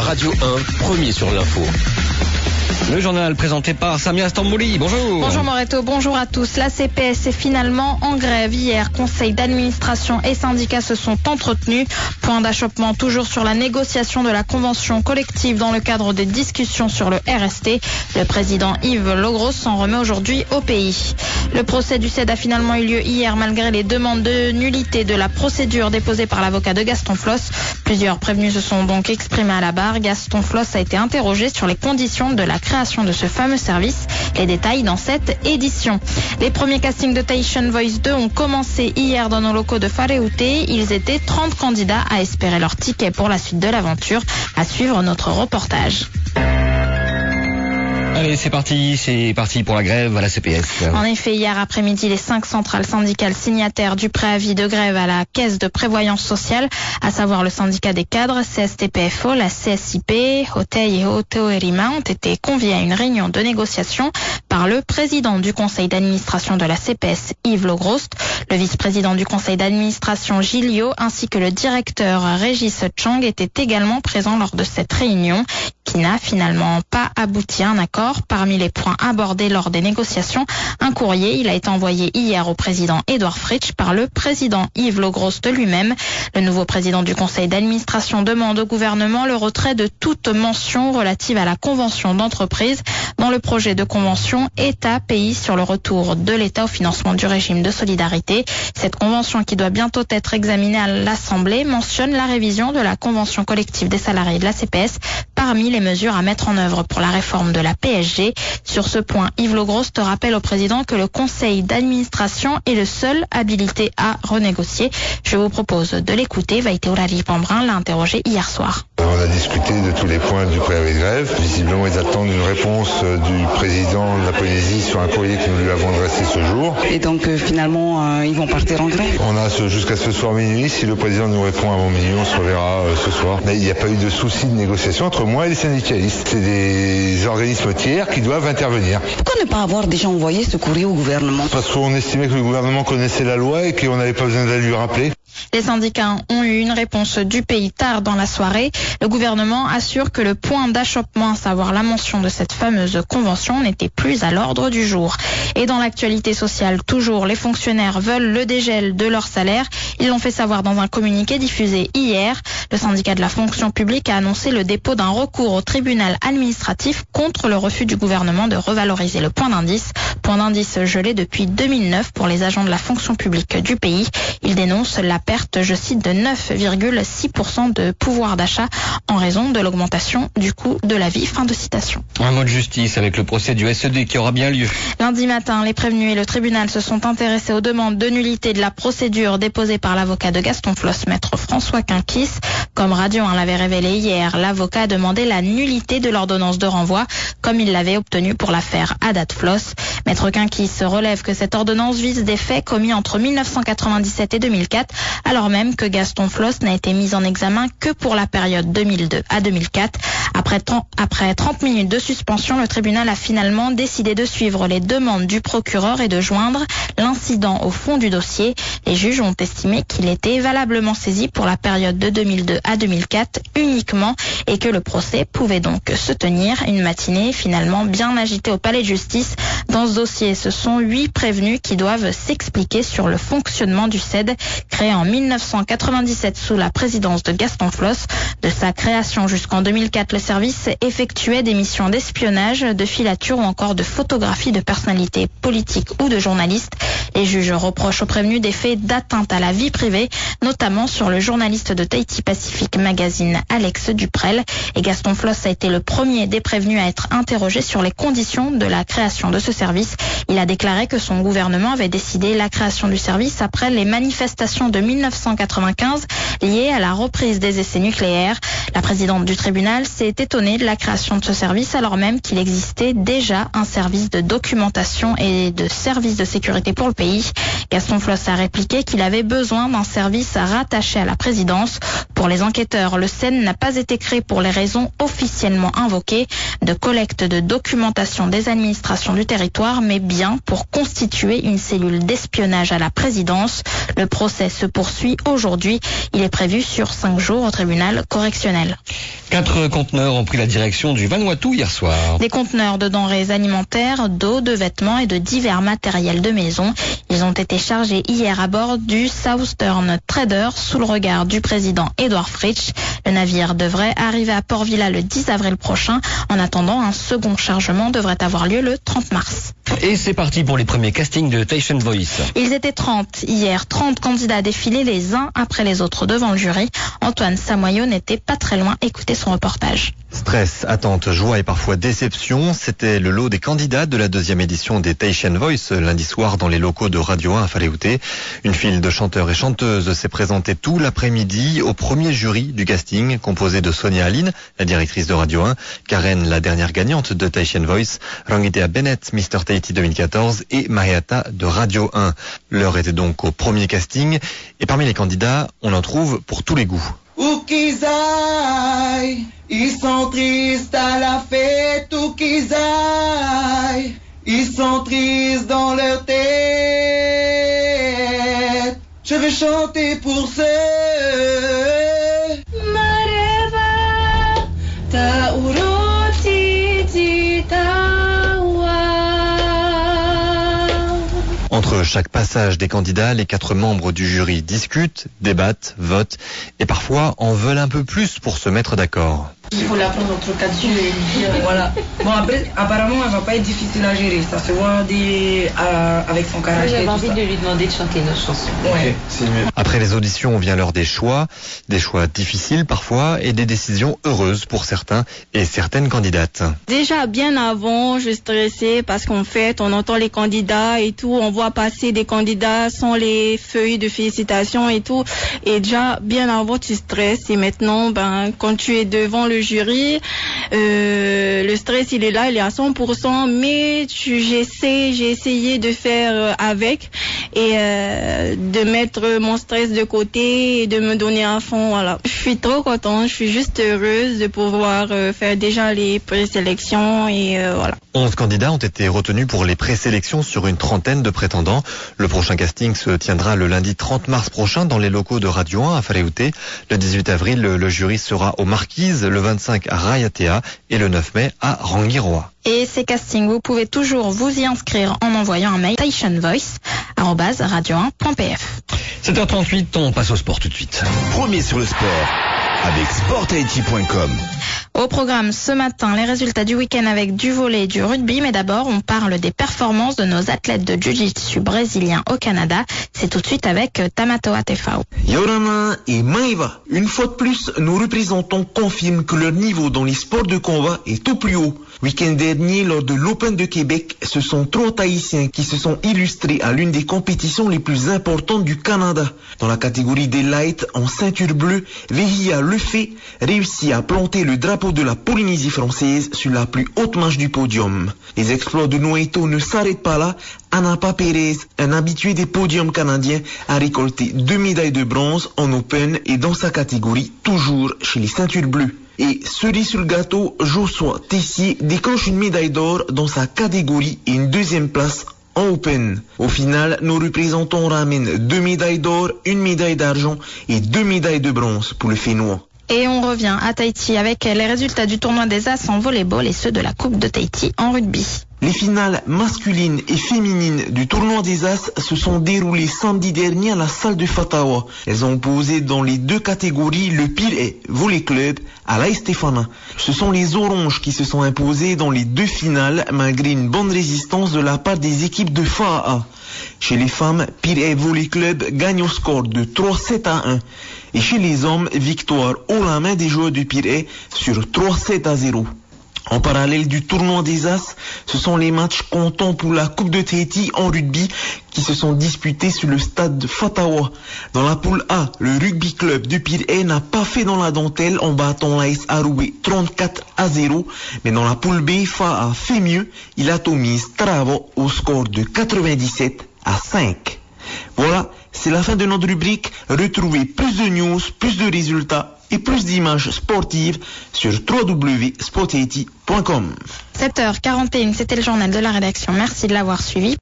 Radio 1, premier sur l'info. Le journal présenté par Samia Stambouli. Bonjour. Bonjour Moreto, bonjour à tous. La CPS est finalement en grève. Hier, conseil d'administration et syndicats se sont entretenus. Point d'achoppement toujours sur la négociation de la convention collective dans le cadre des discussions sur le RST. Le président Yves Logros s'en remet aujourd'hui au pays. Le procès du CED a finalement eu lieu hier malgré les demandes de nullité de la procédure déposée par l'avocat de Gaston Floss. Plusieurs prévenus se sont donc exprimés à la barre. Gaston Floss a été interrogé sur les conditions de la création de ce fameux service. Les détails dans cette édition. Les premiers castings de Tahitian Voice 2 ont commencé hier dans nos locaux de Whareute. Ils étaient 30 candidats à espérer leur ticket pour la suite de l'aventure. À suivre notre reportage. Allez, c'est parti pour la grève à la CPS. En effet, hier après-midi, les 5 centrales syndicales signataires du préavis de grève à la Caisse de prévoyance sociale, à savoir le syndicat des cadres, CSTPFO, la CSIP, Hotei et Hotoerima, ont été conviés à une réunion de négociation par le président du conseil d'administration de la CPS, Yves Logros, le vice-président du conseil d'administration, Gilles Yo, ainsi que le directeur Régis Chang étaient également présents lors de cette réunion qui n'a finalement pas abouti à un accord. Parmi les points abordés lors des négociations, un courrier, il a été envoyé hier au président Édouard Fritsch par le président Yves Logros de lui-même. Le nouveau président du conseil d'administration demande au gouvernement le retrait de toute mention relative à la convention d'entreprise dans le projet de convention État-pays sur le retour de l'État au financement du régime de solidarité. Cette convention, qui doit bientôt être examinée à l'Assemblée, mentionne la révision de la convention collective des salariés de la CPS parmi les mesures à mettre en œuvre pour la réforme de la PSG. Sur ce point, Yves Logros te rappelle au président que le conseil d'administration est le seul habilité à renégocier. Je vous propose de l'écouter. Vaïté Ourali-Pambrin l'a interrogé hier soir. On a discuté de tous les points du préavis de grève. Visiblement, ils attendent une réponse du président de la Polynésie sur un courrier que nous lui avons adressé ce jour. Et donc finalement, ils vont partir en grève. On a jusqu'à ce soir minuit. Si le président nous répond avant minuit, on se reverra ce soir. Mais il n'y a pas eu de souci de négociation entre moi et les syndicalistes. C'est des organismes tiers qui doivent intervenir. Pourquoi ne pas avoir déjà envoyé ce courrier au gouvernement? Parce qu'on estimait que le gouvernement connaissait la loi et qu'on n'avait pas besoin de la lui rappeler. Les syndicats ont eu une réponse du pays tard dans la soirée. Le gouvernement assure que le point d'achoppement, à savoir la mention de cette fameuse convention, n'était plus à l'ordre du jour. Et dans l'actualité sociale, toujours, les fonctionnaires veulent le dégel de leur salaire. Ils l'ont fait savoir dans un communiqué diffusé hier. Le syndicat de la fonction publique a annoncé le dépôt d'un recours au tribunal administratif contre le refus du gouvernement de revaloriser le point d'indice. Point d'indice gelé depuis 2009 pour les agents de la fonction publique du pays. Il dénonce la perte, je cite, de 9,6% de pouvoir d'achat en raison de l'augmentation du coût de la vie. Fin de citation. Un mot de justice avec le procès du SED qui aura bien lieu. Lundi matin, les prévenus et le tribunal se sont intéressés aux demandes de nullité de la procédure déposée par l'avocat de Gaston Floss, maître François Quinquis. Comme Radio 1 l'avait révélé hier, l'avocat a demandé la nullité de l'ordonnance de renvoi, comme il l'avait obtenu pour l'affaire Haddad Floss. Maître Quinquis relève que cette ordonnance vise des faits commis entre 1997 et 2004, alors même que Gaston Floss n'a été mis en examen que pour la période 2002 à 2004. Après 30 minutes de suspension, le tribunal a finalement décidé de suivre les demandes du procureur et de joindre l'incident au fond du dossier. Les juges ont estimé qu'il était valablement saisi pour la période de 2002 à 2004 uniquement et que le procès pouvait donc se tenir. Une matinée finalement bien agitée au palais de justice. Dans ce dossier, ce sont 8 prévenus qui doivent s'expliquer sur le fonctionnement du CED, créé en 1997 sous la présidence de Gaston Floss. De sa création jusqu'en 2004, le service effectuait des missions d'espionnage, de filature ou encore de photographie de personnalités politiques ou de journalistes. Les juges reprochent aux prévenus des faits d'atteinte à la vie privée, notamment sur le journaliste de Tahiti Pacific Magazine, Alex Duprel. Et Gaston Floss a été le premier des prévenus à être interrogé sur les conditions de la création de ce service. Il a déclaré que son gouvernement avait décidé la création du service après les manifestations de 1995 liées à la reprise des essais nucléaires. La présidente du tribunal s'est étonnée de la création de ce service alors même qu'il existait déjà un service de documentation et de service de sécurité pour le pays. Gaston Floss a répliqué qu'il avait besoin d'un service rattaché à la présidence. Pour les enquêteurs, le CEN n'a pas été créé pour les raisons sont officiellement invoquées, de collecte de documentation des administrations du territoire, mais bien pour constituer une cellule d'espionnage à la présidence. Le procès se poursuit aujourd'hui. Il est prévu sur 5 jours au tribunal correctionnel. 4 conteneurs ont pris la direction du Vanuatu hier soir. Des conteneurs de denrées alimentaires, d'eau, de vêtements et de divers matériels de maison. Ils ont été chargés hier à bord du Southern Trader sous le regard du président Edward Fritsch. Le navire devrait arriver à Port Vila le 10 avril prochain. En attendant, un second chargement devrait avoir lieu le 30 mars. Et c'est parti pour les premiers castings de Station Voice. Ils étaient 30 hier, 30 candidats défilés les uns après les autres devant le jury. Antoine Samoyo n'était pas très loin. Écoutez son reportage. Stress, attente, joie et parfois déception, c'était le lot des candidats de la 2e édition des Tahitian Voice lundi soir dans les locaux de Radio 1 à Whaleouté. Une file de chanteurs et chanteuses s'est présentée tout l'après-midi au premier jury du casting composé de Sonia Aline, la directrice de Radio 1, Karen, la dernière gagnante de Tahitian Voice, Rangitea Bennett, Mr. Tahiti 2014 et Mariata de Radio 1. L'heure était donc au premier casting et parmi les candidats, on en trouve pour tous les goûts. Où qu'ils aillent, ils sont tristes à la fête, où qu'ils aillent, ils sont tristes dans leur tête. Je vais chanter pour ceux. Mareva, ta uroti di tawa. Entre chaque passage des candidats, les 4 membres du jury discutent, débattent, votent et parfois en veulent un peu plus pour se mettre d'accord. Il faut la prendre entre 4 yeux et lui dire voilà. Bon après, apparemment elle va pas être difficile à gérer, ça se voit avec son caractère. J'avais envie de lui demander de chanter nos chansons. Ouais. C'est mieux. Après les auditions vient l'heure des choix difficiles parfois et des décisions heureuses pour certains et certaines candidates. Déjà bien avant, je stressais parce qu'en fait, on entend les candidats et tout, on voit passer des candidats sans les feuilles de félicitations et tout. Et déjà bien avant, tu stresses et maintenant, quand tu es devant le jury, le stress il est là, il est à 100%, mais j'ai essayé de faire avec et de mettre mon stress de côté et de me donner à fond. Voilà. Je suis trop contente, je suis juste heureuse de pouvoir faire déjà les présélections et voilà. 11 candidats ont été retenus pour les présélections sur une trentaine de prétendants. Le prochain casting se tiendra le lundi 30 mars prochain dans les locaux de Radio 1 à Whaleouté. Le 18 avril, le jury sera aux Marquises, le 25 à Raiatea et le 9 mai à Rangiroa. Et ces castings, vous pouvez toujours vous y inscrire en envoyant un mail taishanvoice@radio1.pf. 7h38, on passe au sport tout de suite. Premier sur le sport avec sporthaiti.com. Au programme ce matin, les résultats du week-end avec du volley et du rugby. Mais d'abord, on parle des performances de nos athlètes de jiu-jitsu brésiliens au Canada. C'est tout de suite avec Tamatoa Tefao. Yorana et Maeva, une fois de plus, nos représentants confirment que leur niveau dans les sports de combat est au plus haut. Week-end dernier, lors de l'Open de Québec, ce sont 3 Tahitiens qui se sont illustrés à l'une des compétitions les plus importantes du Canada. Dans la catégorie des light, en ceinture bleue, Vehia Lefebvre réussit à planter le drapeau de la Polynésie française sur la plus haute marche du podium. Les exploits de Noeto ne s'arrêtent pas là. Anapa Perez, un habitué des podiums canadiens, a récolté 2 médailles de bronze en Open et dans sa catégorie, toujours chez les ceintures bleues. Et cerise sur le gâteau, Joshua Tessier décroche une médaille d'or dans sa catégorie et une 2e place en Open. Au final, nos représentants ramènent 2 médailles d'or, 1 médaille d'argent et 2 médailles de bronze pour le Fénois. Et on revient à Tahiti avec les résultats du tournoi des As en volleyball et ceux de la Coupe de Tahiti en rugby. Les finales masculines et féminines du tournoi des As se sont déroulées samedi dernier à la salle de Fatawa. Elles ont opposé dans les 2 catégories le Pirée Volley Club à l'Aïe Stéphana. Ce sont les Oranges qui se sont imposés dans les 2 finales malgré une bonne résistance de la part des équipes de FAA. Chez les femmes, Pirée Volley Club gagne au score de 3-7-1. Et chez les hommes, victoire haut la main des joueurs du Pirée sur 3-7-0. En parallèle du tournoi des As, ce sont les matchs comptants pour la Coupe de Tahiti en rugby qui se sont disputés sur le stade de Fatawa. Dans la poule A, le rugby club de Pirée n'a pas fait dans la dentelle en battant l'AS Aroué 34-0, mais dans la poule B, FA a fait mieux, il atomise Travo au score de 97-5. Voilà, c'est la fin de notre rubrique. Retrouvez plus de news, plus de résultats et plus d'images sportives sur www.sport80.com. 7h41, c'était le journal de la rédaction. Merci de l'avoir suivi.